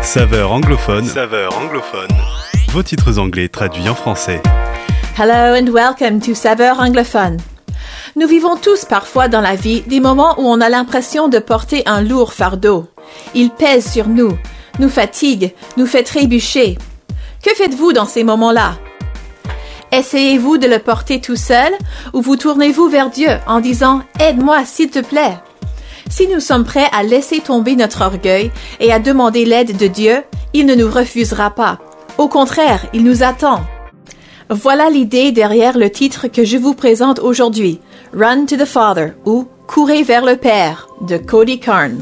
Saveur anglophone. Vos titres anglais traduits en français. Hello and welcome to Saveur anglophone. Nous vivons tous parfois dans la vie des moments où on a l'impression de porter un lourd fardeau. Il pèse sur nous, nous fatigue, nous fait trébucher. Que faites-vous dans ces moments-là? Essayez-vous de le porter tout seul ou vous tournez-vous vers Dieu en disant « Aide-moi s'il te plaît ». Si nous sommes prêts à laisser tomber notre orgueil et à demander l'aide de Dieu, il ne nous refusera pas. Au contraire, il nous attend. Voilà l'idée derrière le titre que je vous présente aujourd'hui, Run to the Father ou Courez vers le Père de Cody Carnes.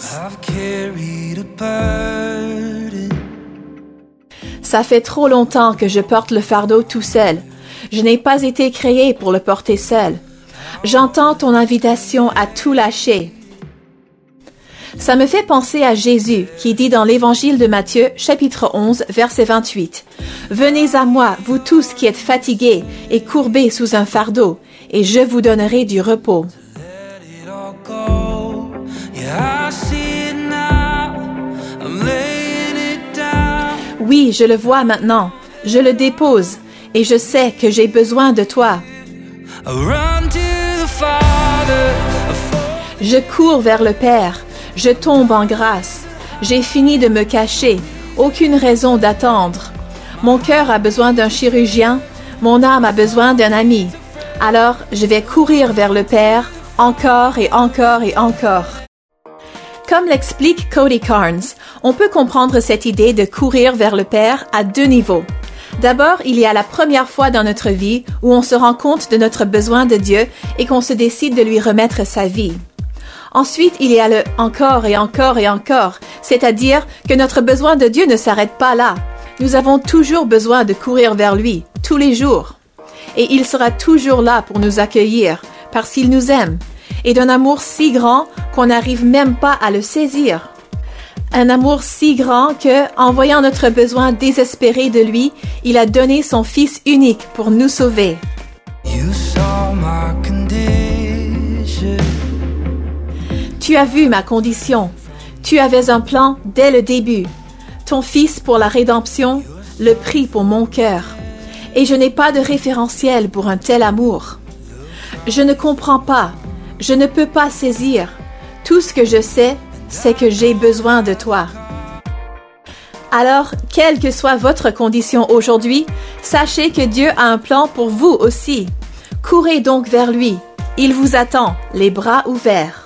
Ça fait trop longtemps que je porte le fardeau tout seul. Je n'ai pas été créé pour le porter seul. J'entends ton invitation à tout lâcher. Ça me fait penser à Jésus qui dit dans l'évangile de Matthieu, chapitre 11, verset 28. « Venez à moi, vous tous qui êtes fatigués et courbés sous un fardeau, et je vous donnerai du repos. » Oui, je le vois maintenant. Je le dépose. Et je sais que j'ai besoin de toi. Je cours vers le Père. Je tombe en grâce. J'ai fini de me cacher. Aucune raison d'attendre. Mon cœur a besoin d'un chirurgien. Mon âme a besoin d'un ami. Alors, je vais courir vers le Père, encore et encore et encore. Comme l'explique Cody Carnes, on peut comprendre cette idée de courir vers le Père à deux niveaux. D'abord, il y a la première fois dans notre vie où on se rend compte de notre besoin de Dieu et qu'on se décide de lui remettre sa vie. Ensuite, il y a le encore et encore et encore, c'est-à-dire que notre besoin de Dieu ne s'arrête pas là. Nous avons toujours besoin de courir vers lui, tous les jours. Et il sera toujours là pour nous accueillir, parce qu'il nous aime, et d'un amour si grand qu'on n'arrive même pas à le saisir. Un amour si grand que, en voyant notre besoin désespéré de lui, il a donné son Fils unique pour nous sauver. Tu as vu ma condition. Tu avais un plan dès le début. Ton Fils pour la rédemption, le prix pour mon cœur. Et je n'ai pas de référentiel pour un tel amour. Je ne comprends pas. Je ne peux pas saisir. Tout ce que je sais, c'est que j'ai besoin de toi. Alors, quelle que soit votre condition aujourd'hui, sachez que Dieu a un plan pour vous aussi. Courez donc vers lui. Il vous attend, les bras ouverts.